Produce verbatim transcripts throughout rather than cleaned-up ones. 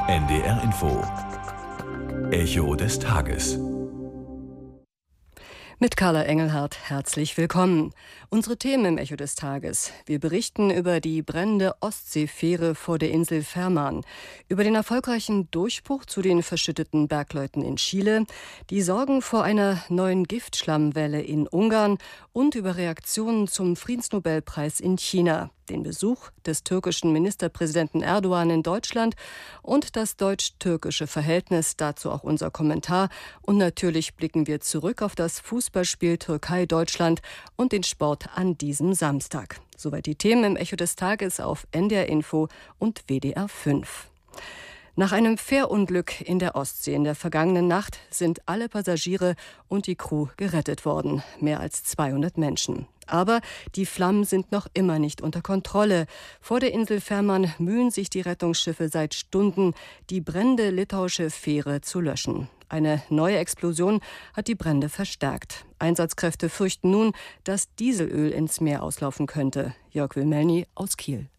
N D R Info. Echo des Tages. Mit Carla Engelhardt herzlich willkommen. Unsere Themen im Echo des Tages. Wir berichten über die brennende Ostseefähre vor der Insel Fehmarn, über den erfolgreichen Durchbruch zu den verschütteten Bergleuten in Chile, die Sorgen vor einer neuen Giftschlammwelle in Ungarn und über Reaktionen zum Friedensnobelpreis in China, den Besuch des türkischen Ministerpräsidenten Erdogan in Deutschland und das deutsch-türkische Verhältnis, dazu auch unser Kommentar. Und natürlich blicken wir zurück auf das Fußballspiel Türkei-Deutschland und den Sport an diesem Samstag. Soweit die Themen im Echo des Tages auf N D R Info und W D R fünf. Nach einem Fährunglück in der Ostsee in der vergangenen Nacht sind alle Passagiere und die Crew gerettet worden. Mehr als zweihundert Menschen. Aber die Flammen sind noch immer nicht unter Kontrolle. Vor der Insel Fehmarn mühen sich die Rettungsschiffe seit Stunden, die brennende litauische Fähre zu löschen. Eine neue Explosion hat die Brände verstärkt. Einsatzkräfte fürchten nun, dass Dieselöl ins Meer auslaufen könnte. Jörg Wilmelny aus Kiel.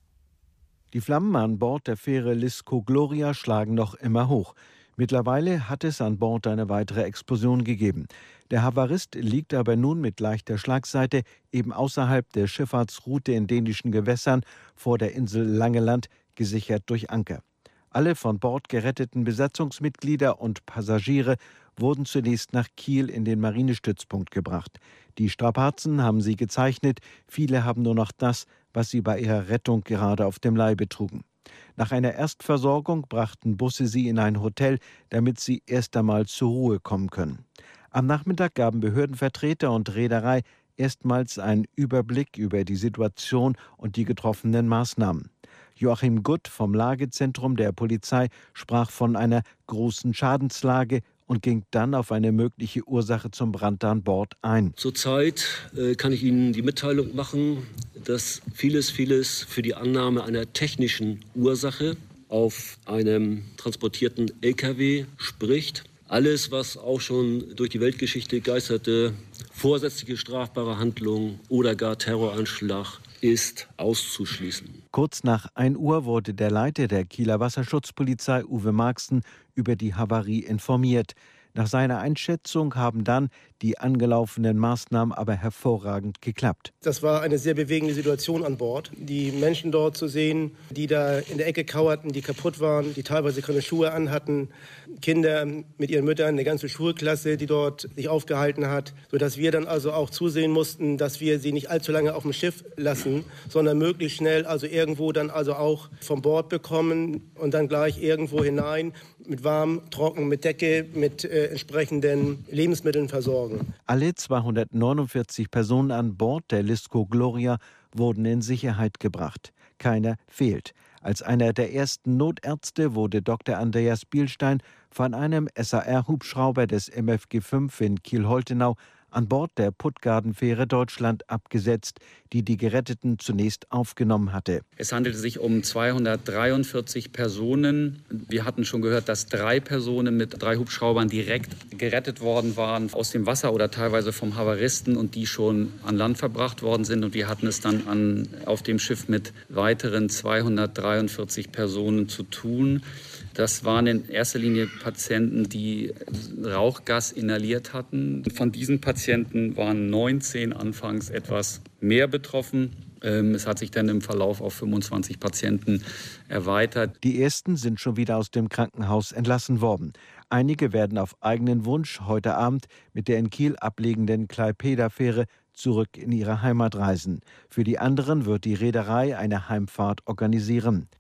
Die Flammen an Bord der Fähre Lisco Gloria schlagen noch immer hoch. Mittlerweile hat es an Bord eine weitere Explosion gegeben. Der Havarist liegt aber nun mit leichter Schlagseite eben außerhalb der Schifffahrtsroute in dänischen Gewässern vor der Insel Langeland, gesichert durch Anker. Alle von Bord geretteten Besatzungsmitglieder und Passagiere wurden zunächst nach Kiel in den Marinestützpunkt gebracht. Die Strapazen haben sie gezeichnet, viele haben nur noch das, was sie bei ihrer Rettung gerade auf dem Leibe trugen. Nach einer Erstversorgung brachten Busse sie in ein Hotel, damit sie erst einmal zur Ruhe kommen können. Am Nachmittag gaben Behördenvertreter und Reederei erstmals einen Überblick über die Situation und die getroffenen Maßnahmen. Joachim Gutt vom Lagezentrum der Polizei sprach von einer großen Schadenslage und ging dann auf eine mögliche Ursache zum Brand an Bord ein. Zurzeit äh, kann ich Ihnen die Mitteilung machen, dass vieles, vieles für die Annahme einer technischen Ursache auf einem transportierten L K W spricht. Alles, was auch schon durch die Weltgeschichte geisterte, vorsätzliche strafbare Handlung oder gar Terroranschlag, ist auszuschließen. Kurz nach ein Uhr wurde der Leiter der Kieler Wasserschutzpolizei, Uwe Marxen, über die Havarie informiert. Nach seiner Einschätzung haben dann die angelaufenen Maßnahmen aber hervorragend geklappt. Das war eine sehr bewegende Situation an Bord. Die Menschen dort zu sehen, die da in der Ecke kauerten, die kaputt waren, die teilweise keine Schuhe anhatten. Kinder mit ihren Müttern, eine ganze Schulklasse, die dort sich aufgehalten hat. Sodass wir dann also auch zusehen mussten, dass wir sie nicht allzu lange auf dem Schiff lassen, sondern möglichst schnell also irgendwo dann also auch vom Bord bekommen und dann gleich irgendwo hinein mit warm, trocken, mit Decke, mit äh, entsprechenden Lebensmitteln versorgen. Alle zweihundertneunundvierzig Personen an Bord der Lisco Gloria wurden in Sicherheit gebracht. Keiner fehlt. Als einer der ersten Notärzte wurde Doktor Andreas Bielstein von einem S A R-Hubschrauber des M F G fünf in Kiel-Holtenau an Bord der Puttgarden-Fähre Deutschland abgesetzt, die die Geretteten zunächst aufgenommen hatte. Es handelte sich um zweihundertdreiundvierzig Personen. Wir hatten schon gehört, dass drei Personen mit drei Hubschraubern direkt gerettet worden waren aus dem Wasser oder teilweise vom Havaristen und die schon an Land verbracht worden sind. Und wir hatten es dann an, auf dem Schiff mit weiteren zweihundertdreiundvierzig Personen zu tun. Das waren in erster Linie Patienten, die Rauchgas inhaliert hatten. Von diesen Patienten waren neunzehn anfangs etwas mehr betroffen. Es hat sich dann im Verlauf auf fünfundzwanzig Patienten erweitert. Die ersten sind schon wieder aus dem Krankenhaus entlassen worden. Einige werden auf eigenen Wunsch heute Abend mit der in Kiel ablegenden Klaipeda-Fähre zurück in ihre Heimat reisen. Für die anderen wird die Reederei eine Heimfahrt organisieren.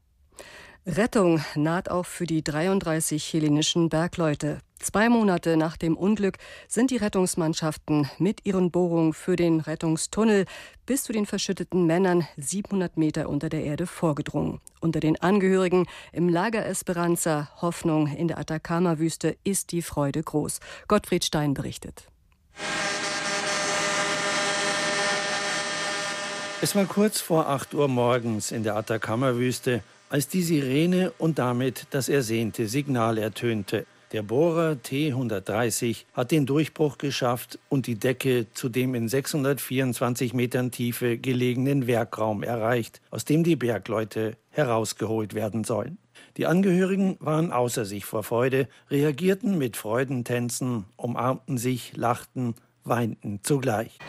Rettung naht auch für die dreiunddreißig hellenischen Bergleute. Zwei Monate nach dem Unglück sind die Rettungsmannschaften mit ihren Bohrungen für den Rettungstunnel bis zu den verschütteten Männern siebenhundert Meter unter der Erde vorgedrungen. Unter den Angehörigen im Lager Esperanza, Hoffnung in der Atacama-Wüste, ist die Freude groß. Gottfried Stein berichtet. Es war kurz vor acht Uhr morgens in der Atacama-Wüste, als die Sirene und damit das ersehnte Signal ertönte. Der Bohrer T hundertdreißig hat den Durchbruch geschafft und die Decke zu dem in sechshundertvierundzwanzig Metern Tiefe gelegenen Werkraum erreicht, aus dem die Bergleute herausgeholt werden sollen. Die Angehörigen waren außer sich vor Freude, reagierten mit Freudentänzen, umarmten sich, lachten, weinten zugleich.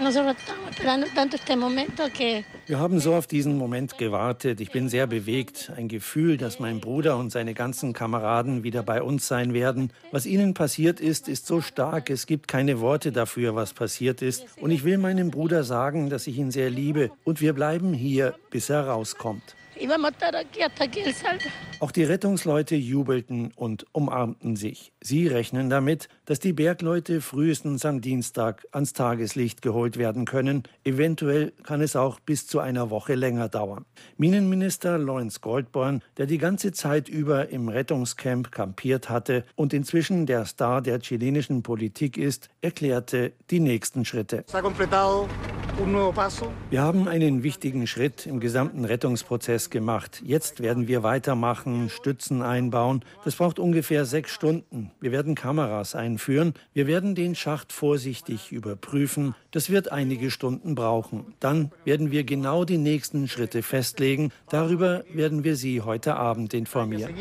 Wir haben so auf diesen Moment gewartet. Ich bin sehr bewegt. Ein Gefühl, dass mein Bruder und seine ganzen Kameraden wieder bei uns sein werden. Was ihnen passiert ist, ist so stark. Es gibt keine Worte dafür, was passiert ist. Und ich will meinem Bruder sagen, dass ich ihn sehr liebe. Und wir bleiben hier, bis er rauskommt. Auch die Rettungsleute jubelten und umarmten sich. Sie rechnen damit, dass die Bergleute frühestens am Dienstag ans Tageslicht geholt werden können. Eventuell kann es auch bis zu einer Woche länger dauern. Minenminister Lawrence Goldborn, der die ganze Zeit über im Rettungscamp kampiert hatte und inzwischen der Star der chilenischen Politik ist, erklärte die nächsten Schritte. Wir haben einen wichtigen Schritt im gesamten Rettungsprozess gemacht. Jetzt werden wir weitermachen, Stützen einbauen. Das braucht ungefähr sechs Stunden. Wir werden Kameras einführen. Wir werden den Schacht vorsichtig überprüfen. Das wird einige Stunden brauchen. Dann werden wir genau die nächsten Schritte festlegen. Darüber werden wir Sie heute Abend informieren.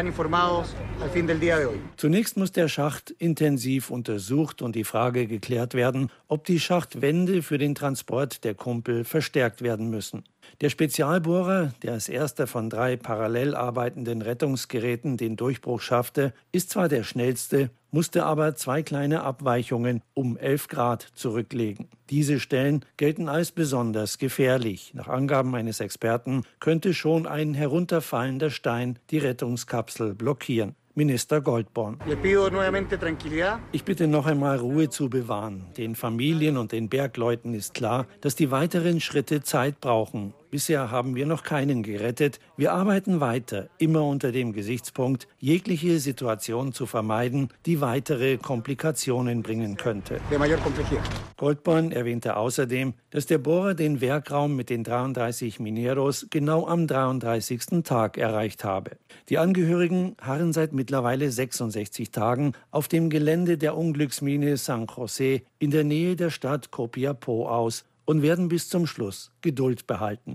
Zunächst muss der Schacht intensiv untersucht und die Frage geklärt werden, ob die Schachtwände für den Transport der Kumpel verstärkt werden müssen. Der Spezialbohrer, der als erster von drei parallel arbeitenden Rettungsgeräten den Durchbruch schaffte, ist zwar der schnellste, musste aber zwei kleine Abweichungen um elf Grad zurücklegen. Diese Stellen gelten als besonders gefährlich. Nach Angaben eines Experten könnte schon ein herunterfallender Stein die Rettungskapsel blockieren. Minister Goldborn. Ich bitte noch einmal Ruhe zu bewahren. Den Familien und den Bergleuten ist klar, dass die weiteren Schritte Zeit brauchen. Bisher haben wir noch keinen gerettet. Wir arbeiten weiter, immer unter dem Gesichtspunkt, jegliche Situation zu vermeiden, die weitere Komplikationen bringen könnte. Goldborn erwähnte außerdem, dass der Bohrer den Werkraum mit den dreiunddreißig Mineros genau am dreiunddreißigsten Tag erreicht habe. Die Angehörigen harren seit mittlerweile sechsundsechzig Tagen auf dem Gelände der Unglücksmine San José in der Nähe der Stadt Copiapó aus und werden bis zum Schluss Geduld behalten.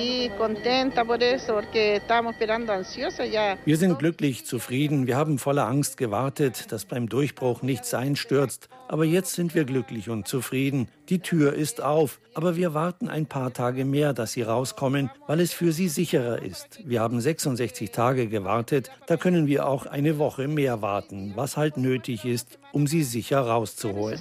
Wir sind glücklich, zufrieden. Wir haben voller Angst gewartet, dass beim Durchbruch nichts einstürzt. Aber jetzt sind wir glücklich und zufrieden. Die Tür ist auf, aber wir warten ein paar Tage mehr, dass sie rauskommen, weil es für sie sicherer ist. Wir haben sechsundsechzig Tage gewartet, da können wir auch eine Woche mehr warten, was halt nötig ist, um sie sicher rauszuholen.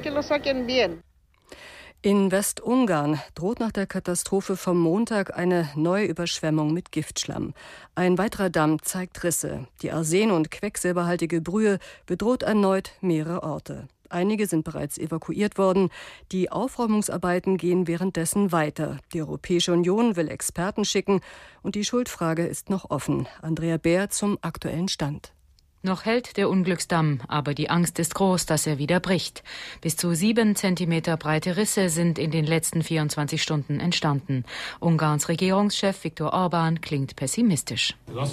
In Westungarn droht nach der Katastrophe vom Montag eine neue Überschwemmung mit Giftschlamm. Ein weiterer Damm zeigt Risse. Die arsen- und quecksilberhaltige Brühe bedroht erneut mehrere Orte. Einige sind bereits evakuiert worden. Die Aufräumungsarbeiten gehen währenddessen weiter. Die Europäische Union will Experten schicken und die Schuldfrage ist noch offen. Andrea Bär zum aktuellen Stand. Noch hält der Unglücksdamm, aber die Angst ist groß, dass er wieder bricht. Bis zu sieben Zentimeter breite Risse sind in den letzten vierundzwanzig Stunden entstanden. Ungarns Regierungschef Viktor Orbán klingt pessimistisch.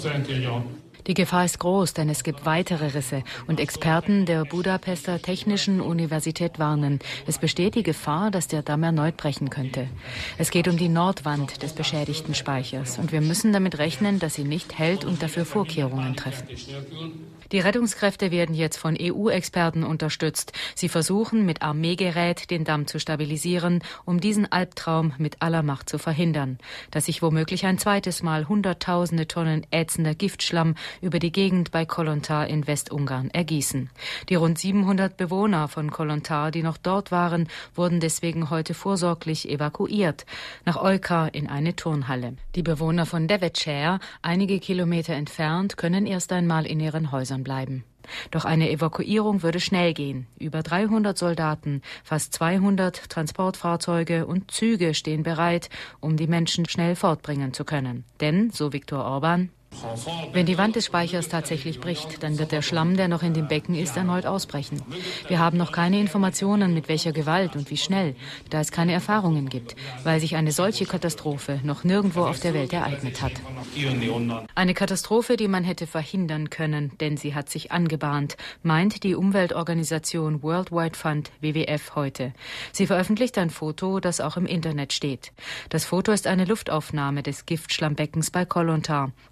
Die Gefahr ist groß, denn es gibt weitere Risse und Experten der Budapester Technischen Universität warnen. Es besteht die Gefahr, dass der Damm erneut brechen könnte. Es geht um die Nordwand des beschädigten Speichers und wir müssen damit rechnen, dass sie nicht hält und dafür Vorkehrungen treffen. Die Rettungskräfte werden jetzt von E U-Experten unterstützt. Sie versuchen mit Armeegerät den Damm zu stabilisieren, um diesen Albtraum mit aller Macht zu verhindern, dass sich womöglich ein zweites Mal hunderttausende Tonnen ätzender Giftschlamm über die Gegend bei Kolontar in Westungarn ergießen. Die rund siebenhundert Bewohner von Kolontar, die noch dort waren, wurden deswegen heute vorsorglich evakuiert, nach Olka in eine Turnhalle. Die Bewohner von Devecser, einige Kilometer entfernt, können erst einmal in ihren Häusern bleiben. Doch eine Evakuierung würde schnell gehen. Über dreihundert Soldaten, fast zweihundert Transportfahrzeuge und Züge stehen bereit, um die Menschen schnell fortbringen zu können. Denn, so Viktor Orbán, wenn die Wand des Speichers tatsächlich bricht, dann wird der Schlamm, der noch in dem Becken ist, erneut ausbrechen. Wir haben noch keine Informationen, mit welcher Gewalt und wie schnell, da es keine Erfahrungen gibt, weil sich eine solche Katastrophe noch nirgendwo auf der Welt ereignet hat. Eine Katastrophe, die man hätte verhindern können, denn sie hat sich angebahnt, meint die Umweltorganisation World Wide Fund W W F heute. Sie veröffentlicht ein Foto, das auch im Internet steht. Das Foto ist eine Luftaufnahme des Giftschlammbeckens bei Kolontar, fotografiert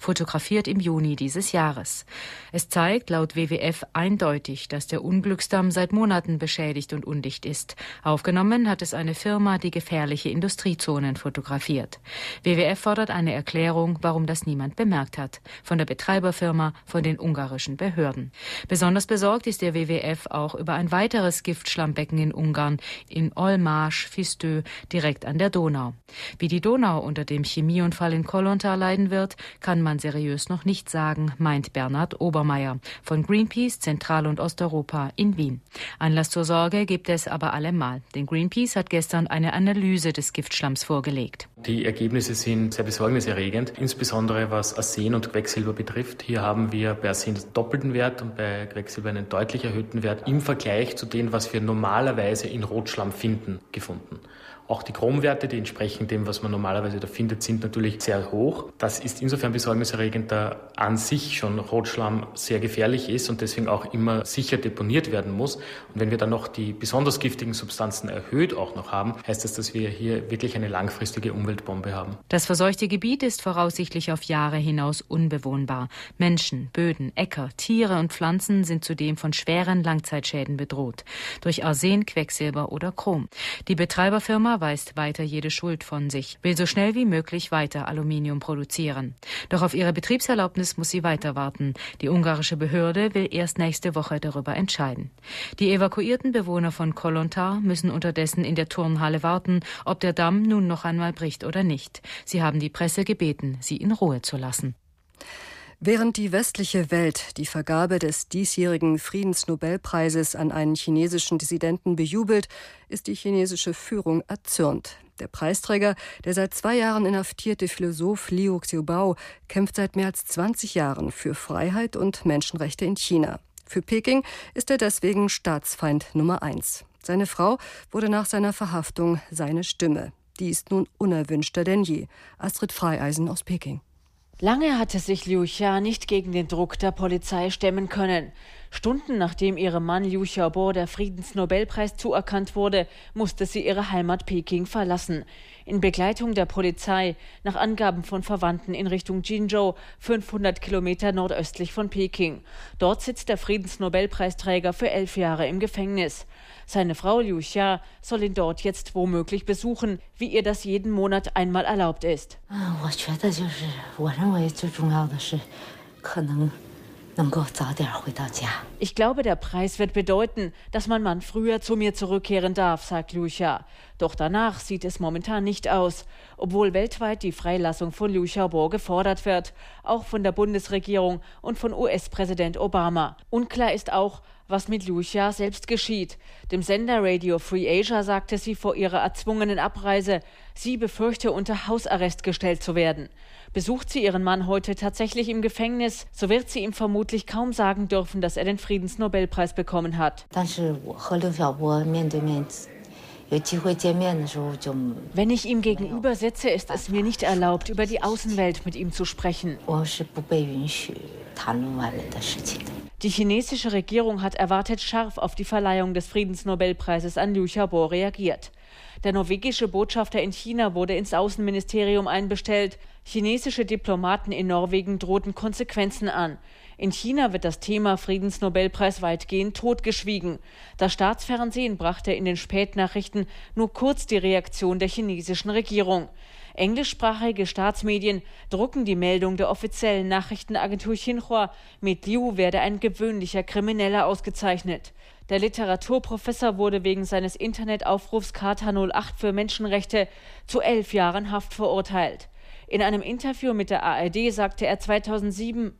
fotografiert im Juni dieses Jahres. Es zeigt laut W W F eindeutig, dass der Unglücksdamm seit Monaten beschädigt und undicht ist. Aufgenommen hat es eine Firma, die gefährliche Industriezonen fotografiert. W W F fordert eine Erklärung, warum das niemand bemerkt hat. Von der Betreiberfirma, von den ungarischen Behörden. Besonders besorgt ist der W W F auch über ein weiteres Giftschlammbecken in Ungarn, in Olmás-Füstő, direkt an der Donau. Wie die Donau unter dem Chemieunfall in Kolontar leiden wird, kann man seriös noch nicht sagen, meint Bernhard Obermeier von Greenpeace Zentral- und Osteuropa in Wien. Anlass zur Sorge gibt es aber allemal, denn Greenpeace hat gestern eine Analyse des Giftschlamms vorgelegt. Die Ergebnisse sind sehr besorgniserregend, insbesondere was Arsen und Quecksilber betrifft. Hier haben wir bei Arsen den doppelten Wert und bei Quecksilber einen deutlich erhöhten Wert im Vergleich zu dem, was wir normalerweise in Rotschlamm finden, gefunden. Auch die Chromwerte, die entsprechend dem, was man normalerweise da findet, sind natürlich sehr hoch. Das ist insofern besorgniserregend, da an sich schon Rotschlamm sehr gefährlich ist und deswegen auch immer sicher deponiert werden muss. Und wenn wir dann noch die besonders giftigen Substanzen erhöht auch noch haben, heißt das, dass wir hier wirklich eine langfristige Umweltbombe haben. Das verseuchte Gebiet ist voraussichtlich auf Jahre hinaus unbewohnbar. Menschen, Böden, Äcker, Tiere und Pflanzen sind zudem von schweren Langzeitschäden bedroht. Durch Arsen, Quecksilber oder Chrom. Die Betreiberfirma weist weiter jede Schuld von sich, will so schnell wie möglich weiter Aluminium produzieren. Doch auf ihre Betriebserlaubnis muss sie weiter warten. Die ungarische Behörde will erst nächste Woche darüber entscheiden. Die evakuierten Bewohner von Kolontar müssen unterdessen in der Turnhalle warten, ob der Damm nun noch einmal bricht oder nicht. Sie haben die Presse gebeten, sie in Ruhe zu lassen. Während die westliche Welt die Vergabe des diesjährigen Friedensnobelpreises an einen chinesischen Dissidenten bejubelt, ist die chinesische Führung erzürnt. Der Preisträger, der seit zwei Jahren inhaftierte Philosoph Liu Xiaobao, kämpft seit mehr als zwanzig Jahren für Freiheit und Menschenrechte in China. Für Peking ist er deswegen Staatsfeind Nummer eins. Seine Frau wurde nach seiner Verhaftung seine Stimme. Die ist nun unerwünschter denn je. Astrid Freieisen aus Peking. Lange hatte sich Liu Xia nicht gegen den Druck der Polizei stemmen können. Stunden nachdem ihrem Mann Liu Xiaobo der Friedensnobelpreis zuerkannt wurde, musste sie ihre Heimat Peking verlassen. In Begleitung der Polizei, nach Angaben von Verwandten in Richtung Jinzhou, fünfhundert Kilometer nordöstlich von Peking. Dort sitzt der Friedensnobelpreisträger für elf Jahre im Gefängnis. Seine Frau Liu Xia soll ihn dort jetzt womöglich besuchen, wie ihr das jeden Monat einmal erlaubt ist. Ich glaube, der Preis wird bedeuten, dass mein Mann früher zu mir zurückkehren darf, sagt Liu Xia. Doch danach sieht es momentan nicht aus, obwohl weltweit die Freilassung von Liu Xiaobo gefordert wird, auch von der Bundesregierung und von U S-Präsident Obama. Unklar ist auch, was mit Liu Xia selbst geschieht. Dem Sender Radio Free Asia sagte sie vor ihrer erzwungenen Abreise, sie befürchte, unter Hausarrest gestellt zu werden. Besucht sie ihren Mann heute tatsächlich im Gefängnis, so wird sie ihm vermutlich kaum sagen dürfen, dass er den Friedensnobelpreis bekommen hat. Wenn ich ihm gegenüber sitze, ist es mir nicht erlaubt, über die Außenwelt mit ihm zu sprechen. Die chinesische Regierung hat erwartet scharf auf die Verleihung des Friedensnobelpreises an Liu Xiaobo reagiert. Der norwegische Botschafter in China wurde ins Außenministerium einbestellt. Chinesische Diplomaten in Norwegen drohten Konsequenzen an. In China wird das Thema Friedensnobelpreis weitgehend totgeschwiegen. Das Staatsfernsehen brachte in den Spätnachrichten nur kurz die Reaktion der chinesischen Regierung. Englischsprachige Staatsmedien drucken die Meldung der offiziellen Nachrichtenagentur Xinhua, mit Liu werde ein gewöhnlicher Krimineller ausgezeichnet. Der Literaturprofessor wurde wegen seines Internetaufrufs Charta null acht für Menschenrechte zu elf Jahren Haft verurteilt. In einem Interview mit der A R D sagte er zweitausendsieben,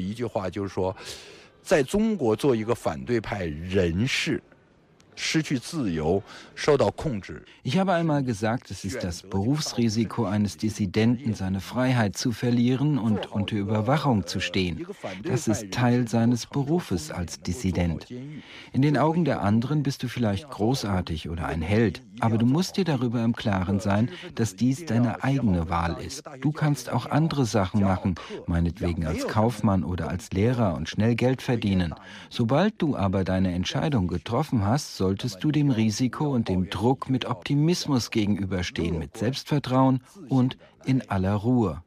ich habe einmal gesagt, es ist das Berufsrisiko eines Dissidenten, seine Freiheit zu verlieren und unter Überwachung zu stehen. Das ist Teil seines Berufes als Dissident. In den Augen der anderen bist du vielleicht großartig oder ein Held, aber du musst dir darüber im Klaren sein, dass dies deine eigene Wahl ist. Du kannst auch andere Sachen machen, meinetwegen als Kaufmann oder als Lehrer und schnell Geld verdienen. Sobald du aber deine Entscheidung getroffen hast, soll solltest du dem Risiko und dem Druck mit Optimismus gegenüberstehen, mit Selbstvertrauen und in aller Ruhe.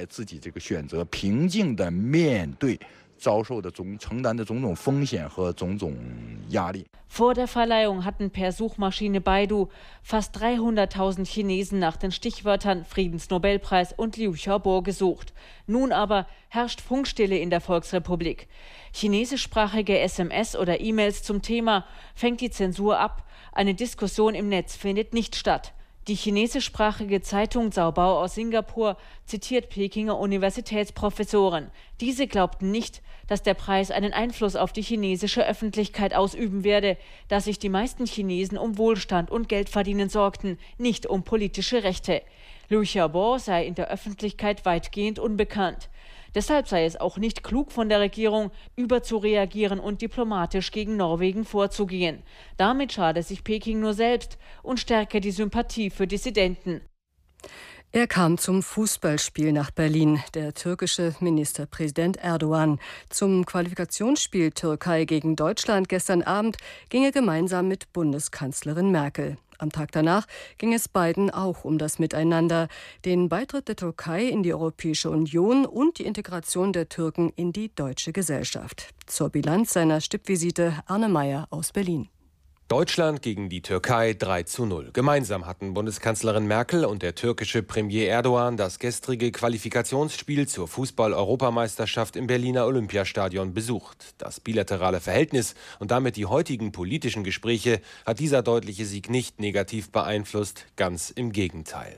Vor der Verleihung hatten per Suchmaschine Baidu fast dreihunderttausend Chinesen nach den Stichwörtern Friedensnobelpreis und Liu Xiaobo gesucht. Nun aber herrscht Funkstille in der Volksrepublik. Chinesischsprachige S M S oder E-Mails zum Thema fängt die Zensur ab. Eine Diskussion im Netz findet nicht statt. Die chinesischsprachige Zeitung Zaobao aus Singapur zitiert Pekinger Universitätsprofessoren. Diese glaubten nicht, dass der Preis einen Einfluss auf die chinesische Öffentlichkeit ausüben werde, da sich die meisten Chinesen um Wohlstand und Geldverdienen sorgten, nicht um politische Rechte. Liu Xiaobo sei in der Öffentlichkeit weitgehend unbekannt. Deshalb sei es auch nicht klug von der Regierung, überzureagieren und diplomatisch gegen Norwegen vorzugehen. Damit schade sich Peking nur selbst und stärke die Sympathie für Dissidenten. Er kam zum Fußballspiel nach Berlin, der türkische Ministerpräsident Erdogan. Zum Qualifikationsspiel Türkei gegen Deutschland gestern Abend ging er gemeinsam mit Bundeskanzlerin Merkel. Am Tag danach ging es beiden auch um das Miteinander, den Beitritt der Türkei in die Europäische Union und die Integration der Türken in die deutsche Gesellschaft. Zur Bilanz seiner Stippvisite Arne Meyer aus Berlin. Deutschland gegen die Türkei drei zu null. Gemeinsam hatten Bundeskanzlerin Merkel und der türkische Premier Erdogan das gestrige Qualifikationsspiel zur Fußball-Europameisterschaft im Berliner Olympiastadion besucht. Das bilaterale Verhältnis und damit die heutigen politischen Gespräche hat dieser deutliche Sieg nicht negativ beeinflusst, ganz im Gegenteil.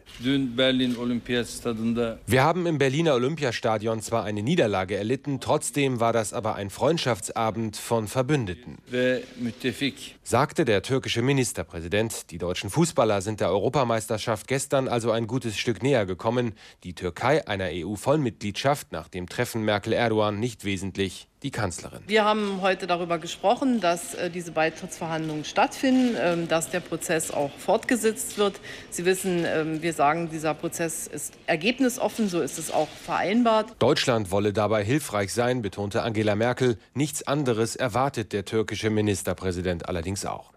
Wir haben im Berliner Olympiastadion zwar eine Niederlage erlitten, trotzdem war das aber ein Freundschaftsabend von Verbündeten, sagte der türkische Ministerpräsident. Die deutschen Fußballer sind der Europameisterschaft gestern also ein gutes Stück näher gekommen. Die Türkei einer E U-Vollmitgliedschaft nach dem Treffen Merkel-Erdogan nicht wesentlich. Die Kanzlerin. Wir haben heute darüber gesprochen, dass äh, diese Beitrittsverhandlungen stattfinden, ähm, dass der Prozess auch fortgesetzt wird. Sie wissen, ähm, wir sagen, dieser Prozess ist ergebnisoffen, so ist es auch vereinbart. Deutschland wolle dabei hilfreich sein, betonte Angela Merkel. Nichts anderes erwartet der türkische Ministerpräsident allerdings auch.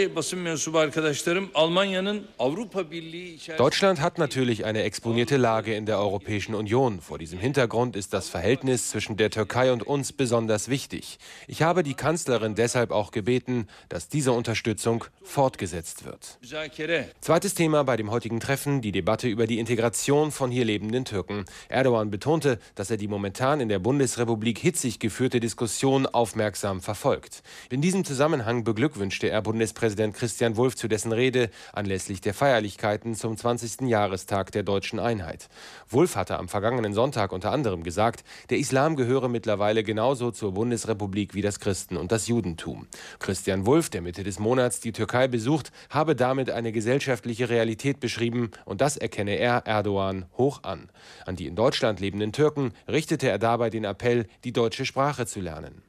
Deutschland hat natürlich eine exponierte Lage in der Europäischen Union. Vor diesem Hintergrund ist das Verhältnis zwischen der Türkei und uns besonders besonders wichtig. Ich habe die Kanzlerin deshalb auch gebeten, dass diese Unterstützung fortgesetzt wird. Zweites Thema bei dem heutigen Treffen, die Debatte über die Integration von hier lebenden Türken. Erdogan betonte, dass er die momentan in der Bundesrepublik hitzig geführte Diskussion aufmerksam verfolgt. In diesem Zusammenhang beglückwünschte er Bundespräsident Christian Wulff zu dessen Rede anlässlich der Feierlichkeiten zum zwanzigsten Jahrestag der deutschen Einheit. Wulff hatte am vergangenen Sonntag unter anderem gesagt, der Islam gehöre mittlerweile genauso zur Bundesrepublik wie das Christen- und das Judentum. Christian Wulff, der Mitte des Monats die Türkei besucht, habe damit eine gesellschaftliche Realität beschrieben und das erkenne er Erdogan hoch an. An die in Deutschland lebenden Türken richtete er dabei den Appell, die deutsche Sprache zu lernen.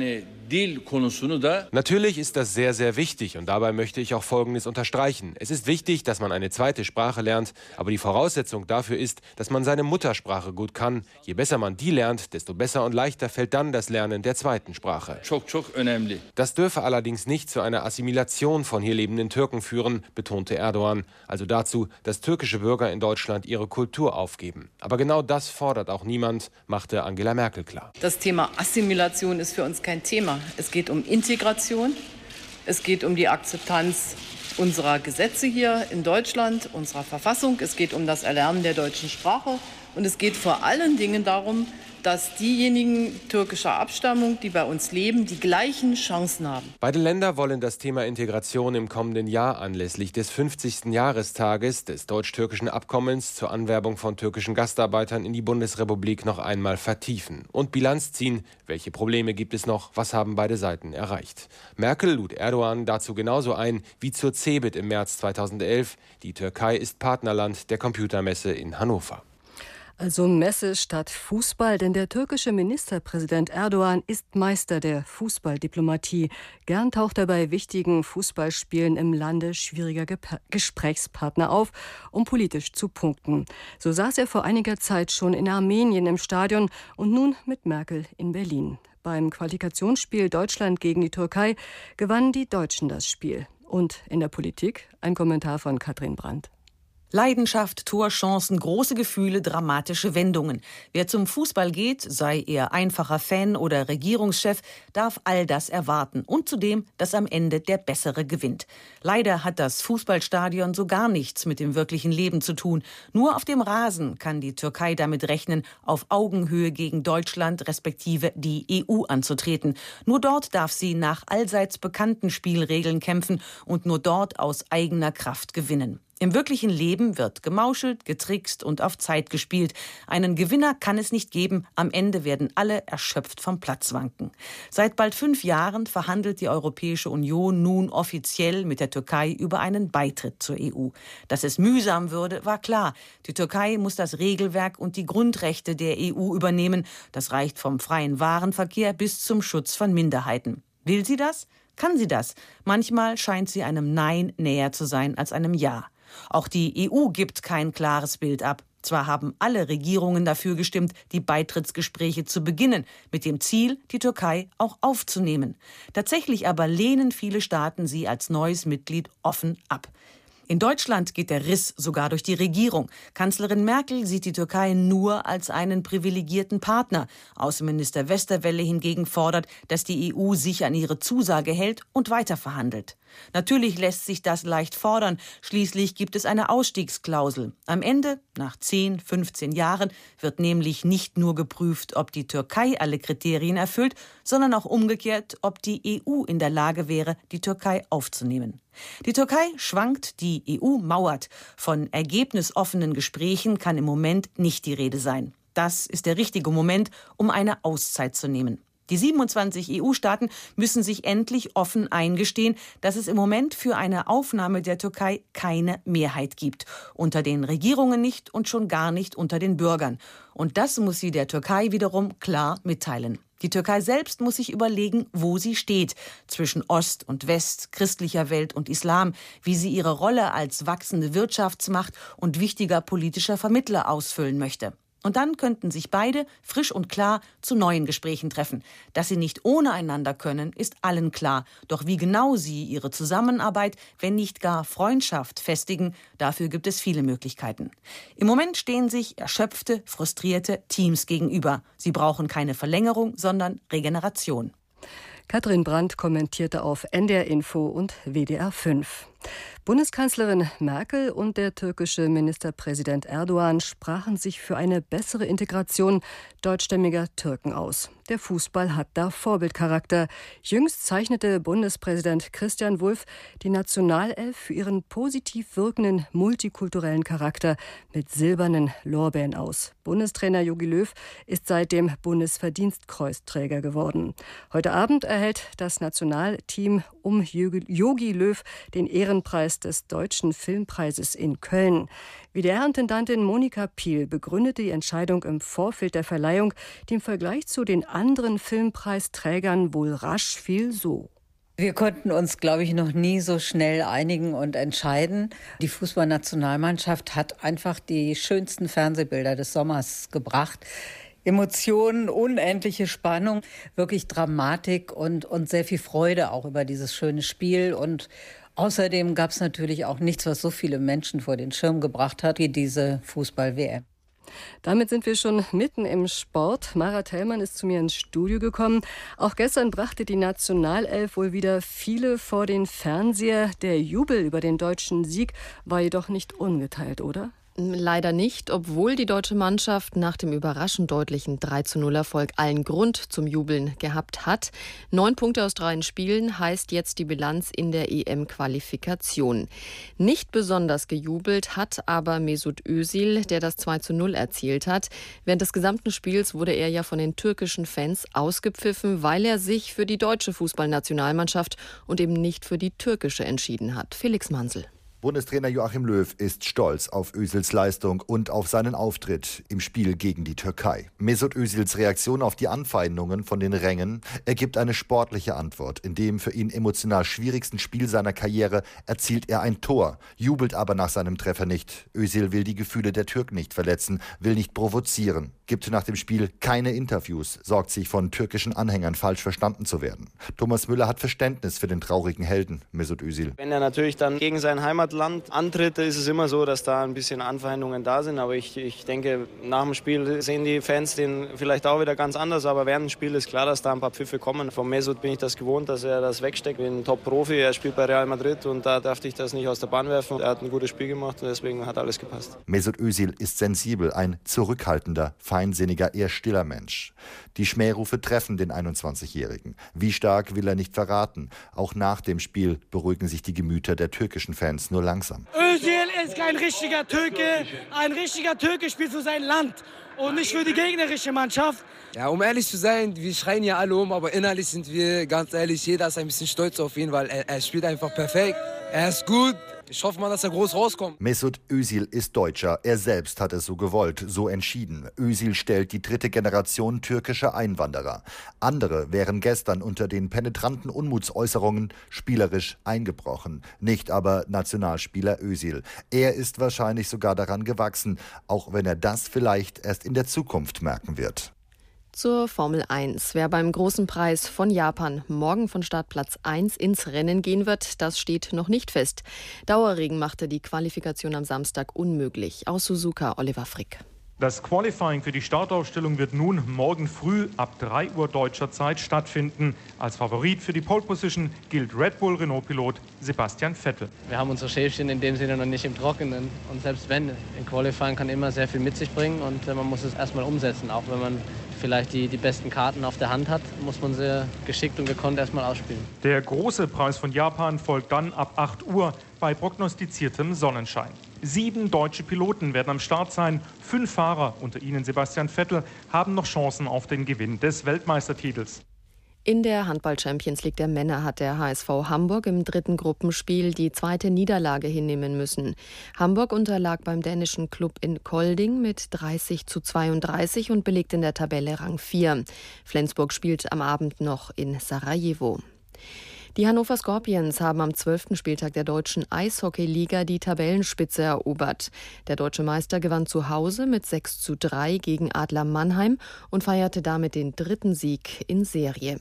Natürlich ist das sehr, sehr wichtig und dabei möchte ich auch Folgendes unterstreichen. Es ist wichtig, dass man eine zweite Sprache lernt, aber die Voraussetzung dafür ist, dass man seine Muttersprache gut kann. Je besser man die lernt, desto besser und leichter fällt dann das Lernen der zweiten Sprache. Das dürfe allerdings nicht zu einer Assimilation von hier lebenden Türken führen, betonte Erdogan. Also dazu, dass türkische Bürger in Deutschland ihre Kultur aufgeben. Aber genau das fordert auch niemand, machte Angela Merkel klar. Das Thema Assimilation ist für uns kein Thema. Es geht um Integration, es geht um die Akzeptanz unserer Gesetze hier in Deutschland, unserer Verfassung, es geht um das Erlernen der deutschen Sprache und es geht vor allen Dingen darum, dass diejenigen türkischer Abstammung, die bei uns leben, die gleichen Chancen haben. Beide Länder wollen das Thema Integration im kommenden Jahr anlässlich des fünfzigsten Jahrestages des deutsch-türkischen Abkommens zur Anwerbung von türkischen Gastarbeitern in die Bundesrepublik noch einmal vertiefen und Bilanz ziehen, welche Probleme gibt es noch, was haben beide Seiten erreicht. Merkel lud Erdogan dazu genauso ein wie zur CeBIT im März zweitausendelf. Die Türkei ist Partnerland der Computermesse in Hannover. Also Messe statt Fußball, denn der türkische Ministerpräsident Erdogan ist Meister der Fußballdiplomatie. Gern taucht er bei wichtigen Fußballspielen im Lande schwieriger Gep- Gesprächspartner auf, um politisch zu punkten. So saß er vor einiger Zeit schon in Armenien im Stadion und nun mit Merkel in Berlin. Beim Qualifikationsspiel Deutschland gegen die Türkei gewannen die Deutschen das Spiel. Und in der Politik ein Kommentar von Katrin Brandt. Leidenschaft, Torchancen, große Gefühle, dramatische Wendungen. Wer zum Fußball geht, sei er einfacher Fan oder Regierungschef, darf all das erwarten. Und zudem, dass am Ende der Bessere gewinnt. Leider hat das Fußballstadion so gar nichts mit dem wirklichen Leben zu tun. Nur auf dem Rasen kann die Türkei damit rechnen, auf Augenhöhe gegen Deutschland respektive die E U anzutreten. Nur dort darf sie nach allseits bekannten Spielregeln kämpfen und nur dort aus eigener Kraft gewinnen. Im wirklichen Leben wird gemauschelt, getrickst und auf Zeit gespielt. Einen Gewinner kann es nicht geben. Am Ende werden alle erschöpft vom Platz wanken. Seit bald fünf Jahren verhandelt die Europäische Union nun offiziell mit der Türkei über einen Beitritt zur E U. Dass es mühsam würde, war klar. Die Türkei muss das Regelwerk und die Grundrechte der E U übernehmen. Das reicht vom freien Warenverkehr bis zum Schutz von Minderheiten. Will sie das? Kann sie das? Manchmal scheint sie einem Nein näher zu sein als einem Ja. Auch die E U gibt kein klares Bild ab. Zwar haben alle Regierungen dafür gestimmt, die Beitrittsgespräche zu beginnen, mit dem Ziel, die Türkei auch aufzunehmen. Tatsächlich aber lehnen viele Staaten sie als neues Mitglied offen ab. In Deutschland geht der Riss sogar durch die Regierung. Kanzlerin Merkel sieht die Türkei nur als einen privilegierten Partner. Außenminister Westerwelle hingegen fordert, dass die E U sich an ihre Zusage hält und weiterverhandelt. Natürlich lässt sich das leicht fordern. Schließlich gibt es eine Ausstiegsklausel. Am Ende, nach zehn, fünfzehn Jahren, wird nämlich nicht nur geprüft, ob die Türkei alle Kriterien erfüllt, sondern auch umgekehrt, ob die E U in der Lage wäre, die Türkei aufzunehmen. Die Türkei schwankt, die E U mauert. Von ergebnisoffenen Gesprächen kann im Moment nicht die Rede sein. Das ist der richtige Moment, um eine Auszeit zu nehmen. Die siebenundzwanzig E U-Staaten müssen sich endlich offen eingestehen, dass es im Moment für eine Aufnahme der Türkei keine Mehrheit gibt. Unter den Regierungen nicht und schon gar nicht unter den Bürgern. Und das muss sie der Türkei wiederum klar mitteilen. Die Türkei selbst muss sich überlegen, wo sie steht, zwischen Ost und West, christlicher Welt und Islam, wie sie ihre Rolle als wachsende Wirtschaftsmacht und wichtiger politischer Vermittler ausfüllen möchte. Und dann könnten sich beide frisch und klar zu neuen Gesprächen treffen. Dass sie nicht ohne einander können, ist allen klar. Doch wie genau sie ihre Zusammenarbeit, wenn nicht gar Freundschaft festigen, dafür gibt es viele Möglichkeiten. Im Moment stehen sich erschöpfte, frustrierte Teams gegenüber. Sie brauchen keine Verlängerung, sondern Regeneration. Katrin Brandt kommentierte auf N D R Info und W D R fünf. Bundeskanzlerin Merkel und der türkische Ministerpräsident Erdogan sprachen sich für eine bessere Integration deutschstämmiger Türken aus. Der Fußball hat da Vorbildcharakter. Jüngst zeichnete Bundespräsident Christian Wulff die Nationalelf für ihren positiv wirkenden multikulturellen Charakter mit silbernen Lorbeeren aus. Bundestrainer Jogi Löw ist seitdem Bundesverdienstkreuzträger geworden. Heute Abend erhält das Nationalteam um Jogi Löw den Ehrenpreis des Deutschen Filmpreises in Köln. W D R-Intendantin Monika Piel begründete die Entscheidung im Vorfeld der Verleihung, die im Vergleich zu den anderen Filmpreisträgern wohl rasch fiel so. Wir konnten uns, glaube ich, noch nie so schnell einigen und entscheiden. Die Fußballnationalmannschaft hat einfach die schönsten Fernsehbilder des Sommers gebracht. Emotionen, unendliche Spannung, wirklich Dramatik und, und sehr viel Freude auch über dieses schöne Spiel. Und außerdem gab es natürlich auch nichts, was so viele Menschen vor den Schirm gebracht hat, wie diese Fußball-W M. Damit sind wir schon mitten im Sport. Mara Thellmann ist zu mir ins Studio gekommen. Auch gestern brachte die Nationalelf wohl wieder viele vor den Fernseher. Der Jubel über den deutschen Sieg war jedoch nicht ungeteilt, oder? Leider nicht, obwohl die deutsche Mannschaft nach dem überraschend deutlichen drei zu null Erfolg allen Grund zum Jubeln gehabt hat. Neun Punkte aus dreien Spielen heißt jetzt die Bilanz in der E M-Qualifikation. Nicht besonders gejubelt hat aber Mesut Özil, der das zwei zu null erzielt hat. Während des gesamten Spiels wurde er ja von den türkischen Fans ausgepfiffen, weil er sich für die deutsche Fußballnationalmannschaft und eben nicht für die türkische entschieden hat. Felix Mansel. Bundestrainer Joachim Löw ist stolz auf Özils Leistung und auf seinen Auftritt im Spiel gegen die Türkei. Mesut Özils Reaktion auf die Anfeindungen von den Rängen ergibt eine sportliche Antwort. In dem für ihn emotional schwierigsten Spiel seiner Karriere erzielt er ein Tor, jubelt aber nach seinem Treffer nicht. Özil will die Gefühle der Türken nicht verletzen, will nicht provozieren, gibt nach dem Spiel keine Interviews, sorgt sich von türkischen Anhängern falsch verstanden zu werden. Thomas Müller hat Verständnis für den traurigen Helden Mesut Özil. Wenn er natürlich dann gegen sein Heimatland antritt, ist es immer so, dass da ein bisschen Anfeindungen da sind. Aber ich, ich denke, nach dem Spiel sehen die Fans den vielleicht auch wieder ganz anders. Aber während dem Spiel ist klar, dass da ein paar Pfiffe kommen. Von Mesut bin ich das gewohnt, dass er das wegsteckt. Ich bin ein Top-Profi, er spielt bei Real Madrid und da darf ich das nicht aus der Bahn werfen. Er hat ein gutes Spiel gemacht und deswegen hat alles gepasst. Mesut Özil ist sensibel, ein zurückhaltender, feinsinniger, eher stiller Mensch. Die Schmährufe treffen den einundzwanzigjährigen. Wie stark will er nicht verraten. Auch nach dem Spiel beruhigen sich die Gemüter der türkischen Fans nur langsam. Özil ist kein richtiger Türke. Ein richtiger Türke spielt für sein Land und nicht für die gegnerische Mannschaft. Ja, um ehrlich zu sein, wir schreien ja alle um, aber innerlich sind wir, ganz ehrlich, jeder ist ein bisschen stolz auf ihn, weil er, er spielt einfach perfekt. Er ist gut. Ich hoffe mal, dass er groß rauskommt. Mesut Özil ist Deutscher. Er selbst hat es so gewollt, so entschieden. Özil stellt die dritte Generation türkischer Einwanderer. Andere wären gestern unter den penetranten Unmutsäußerungen spielerisch eingebrochen. Nicht aber Nationalspieler Özil. Er ist wahrscheinlich sogar daran gewachsen, auch wenn er das vielleicht erst in der Zukunft merken wird. Zur Formel eins. Wer beim großen Preis von Japan morgen von Startplatz eins ins Rennen gehen wird, das steht noch nicht fest. Dauerregen machte die Qualifikation am Samstag unmöglich. Aus Suzuka, Oliver Frick. Das Qualifying für die Startaufstellung wird nun morgen früh ab drei Uhr deutscher Zeit stattfinden. Als Favorit für die Pole Position gilt Red Bull Renault-Pilot Sebastian Vettel. Wir haben unsere Schäfchen in dem Sinne noch nicht im Trockenen. Und selbst wenn, im Qualifying kann immer sehr viel mit sich bringen und man muss es erstmal umsetzen. Auch wenn man vielleicht die, die besten Karten auf der Hand hat, muss man sie geschickt und gekonnt erstmal ausspielen. Der große Preis von Japan folgt dann ab acht Uhr bei prognostiziertem Sonnenschein. Sieben deutsche Piloten werden am Start sein. Fünf Fahrer, unter ihnen Sebastian Vettel, haben noch Chancen auf den Gewinn des Weltmeistertitels. In der Handball-Champions League der Männer hat der H S V Hamburg im dritten Gruppenspiel die zweite Niederlage hinnehmen müssen. Hamburg unterlag beim dänischen Klub in Kolding mit dreißig zu zweiunddreißig und belegt in der Tabelle Rang vier. Flensburg spielt am Abend noch in Sarajevo. Die Hannover Scorpions haben am zwölften Spieltag der deutschen Eishockeyliga die Tabellenspitze erobert. Der deutsche Meister gewann zu Hause mit sechs zu drei gegen Adler Mannheim und feierte damit den dritten Sieg in Serie.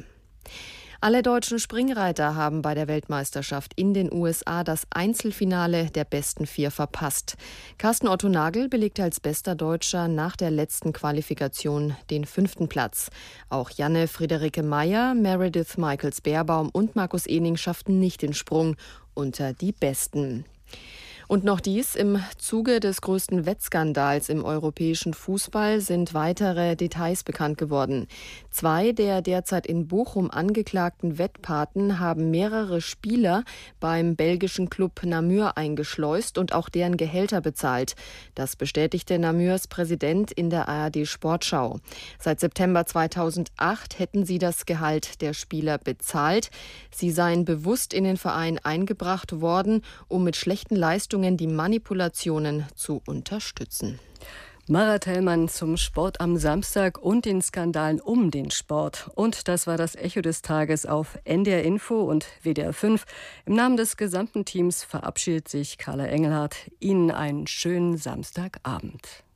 Alle deutschen Springreiter haben bei der Weltmeisterschaft in den U S A das Einzelfinale der besten vier verpasst. Carsten Otto Nagel belegte als bester Deutscher nach der letzten Qualifikation den fünften Platz. Auch Janne Friederike Meyer, Meredith Michaels-Beerbaum und Markus Ehning schafften nicht den Sprung unter die Besten. Und noch dies: Im Zuge des größten Wettskandals im europäischen Fußball sind weitere Details bekannt geworden. Zwei der derzeit in Bochum angeklagten Wettpaten haben mehrere Spieler beim belgischen Club Namur eingeschleust und auch deren Gehälter bezahlt. Das bestätigte Namurs Präsident in der A R D Sportschau. Seit September zweitausendacht hätten sie das Gehalt der Spieler bezahlt. Sie seien bewusst in den Verein eingebracht worden, um mit schlechten Leistungen die Manipulationen zu unterstützen. Mara Thälmann zum Sport am Samstag und den Skandalen um den Sport. Und das war das Echo des Tages auf N D R Info und W D R fünf. Im Namen des gesamten Teams verabschiedet sich Carla Engelhardt. Ihnen einen schönen Samstagabend.